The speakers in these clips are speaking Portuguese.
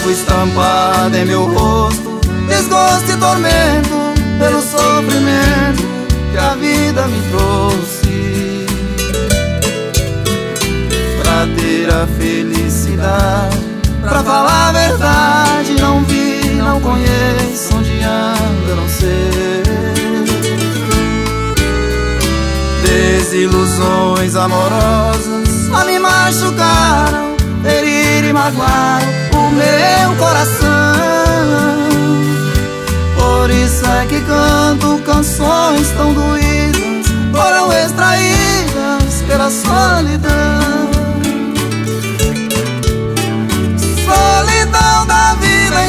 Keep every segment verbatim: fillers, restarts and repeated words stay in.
tempo estampado em meu rosto, desgosto e tormento pelo sofrimento que a vida me trouxe. Pra ter a felicidade, pra falar a verdade, não vi, não conheço, onde anda, não sei. Desilusões amorosas a me machucaram, feriram e magoaram o meu coração. Por isso é que canto canções tão doídas, foram extraídas pela solidão. Solidão da vida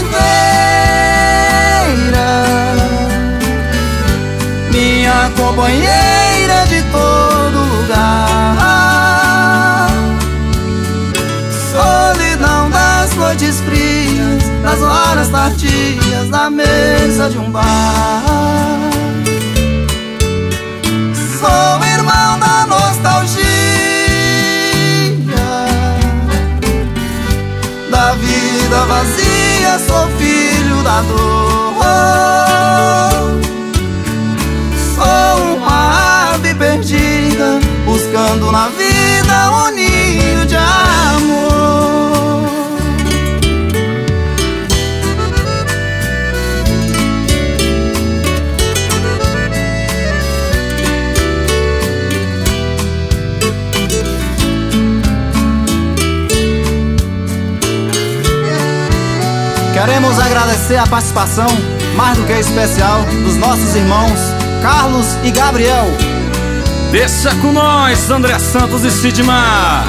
inteira, minha companheira de todo lugar. Solidão das noites frias, das horas tardias, na mesa de um bar. Sou irmão da nostalgia, da vida vazia, sou filho da dor. Sou uma ave perdida, buscando na vida um ninho de amor. Queremos agradecer a participação mais do que especial dos nossos irmãos Carlos e Gabriel. Deixa com nós, André Santos e Sidmar.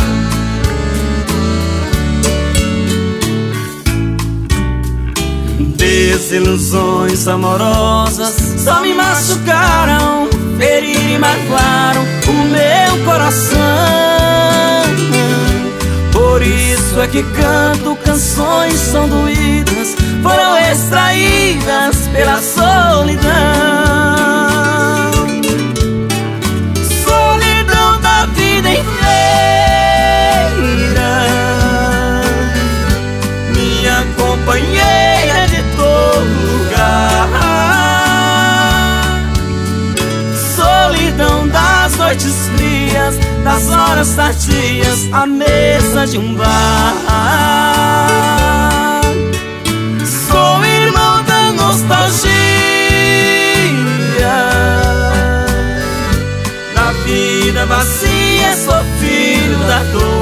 Desilusões amorosas só me machucaram, feriram e magoaram o meu coração. Por isso é que canto canções tão doídas, foram extraídas pela solidão. Solidão da vida inteira, minha companheira de todo lugar. Solidão das noites frias, das horas tardias, à mesa de um bar. Sou irmão da nostalgia, da vida vazia, sou filho da dor.